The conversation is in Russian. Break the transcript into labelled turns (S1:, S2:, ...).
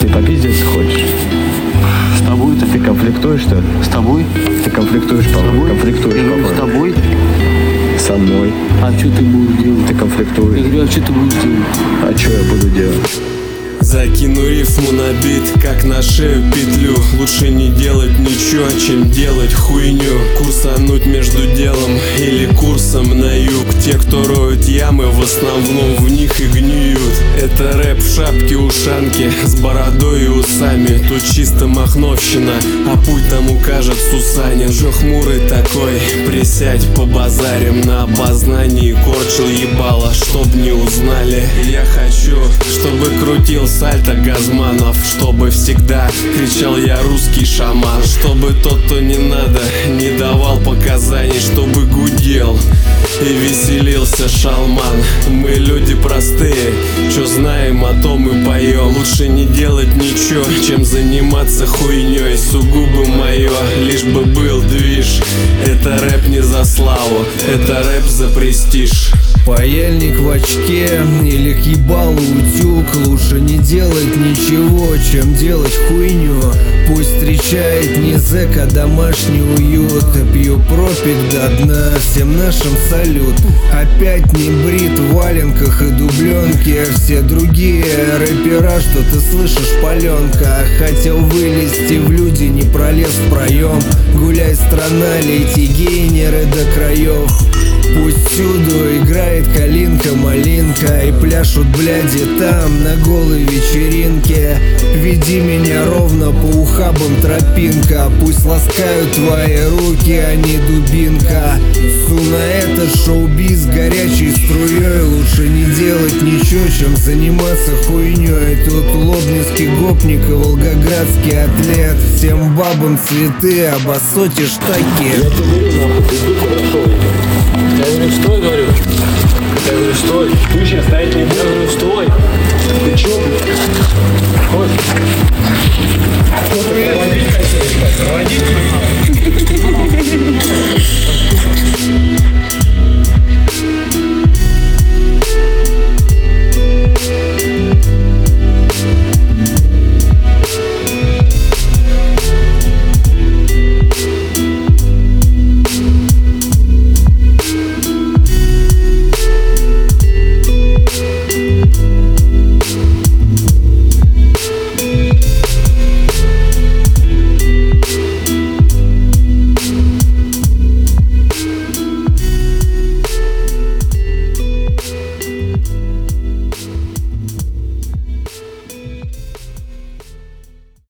S1: Ты попиздиться хочешь?
S2: С тобой-то?
S1: Ты конфликтуешь, что ли?
S2: С тобой?
S1: Ты конфликтуешь,
S2: С тобой?
S1: конфликтуешь,
S2: Я говорю, с
S1: по-моему.
S2: тобой?
S1: Со мной.
S2: А что ты будешь делать?
S1: Ты
S2: Я
S1: конфликтуешь.
S2: говорю, а что ты будешь делать?
S1: А что я буду делать?
S3: Закину рифму на бит, как на шею петлю. Лучше не делать ничего, чем делать хуйню. Курсануть между делом или курсом на юг. Те, кто роют ямы, в основном в них и гниют. Это рэп в шапке-ушанке, с бородой и усами. Тут чисто махновщина, а путь там укажет Сусанин. Жо хмурый такой, присядь по базарям. На обознании корчил ебало, чтоб не узнали. Я хочу, чтобы крутил сальто Газманов, чтобы всегда кричал я русский шаман, чтобы тот, кто не надо, не давал показаний, чтобы гудел и веселился шалман. Мы люди простые, чё знаем, о том и поем. Лучше не делать ничего, чем заниматься хуйней. Сугубо мое, лишь бы был движ. Это рэп не за славу, это рэп за престиж.
S4: Паяльник в очке или к ебалу утюг. Лучше не делать ничего, чем делать хуйню. Пусть встречает не зэк, а домашний уют. Пью пропик до дна, всем нашим салют. Опять не брит в валенках и дубленке. Все другие рэпера, что ты слышишь, паленка. Хотел вылезти в люди, не пролез в проем. Гуляй, страна, лейте гейнеры до краев. Пусть всюду играет калинка-малинка и пляшут бляди там на голой вечеринке. Веди меня ровно по ухабам тропинка. Пусть ласкают твои руки, а не дубинка. Су на это шоу-биз горячей струей. Лучше не делать ничего, чем заниматься хуйней. Тут лобнинский гопник и волгоградский атлет. Всем бабам цветы, а басоте штаки.
S5: Я тебе говорю, нахуй, ты тут хорошо. Я говорю, стой, говорю. Я говорю, стой. Ты сейчас стоять не будешь. Я говорю, стой. Ты чё, блядь? Хочешь?